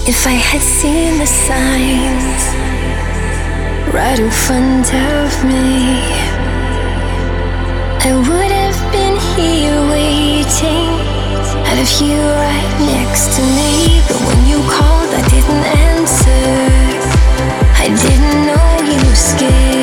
If I had seen the signs right in front of me, I would have been here waiting. Had a you right next to me. But when you called, I didn't answer. I didn't know you were scared.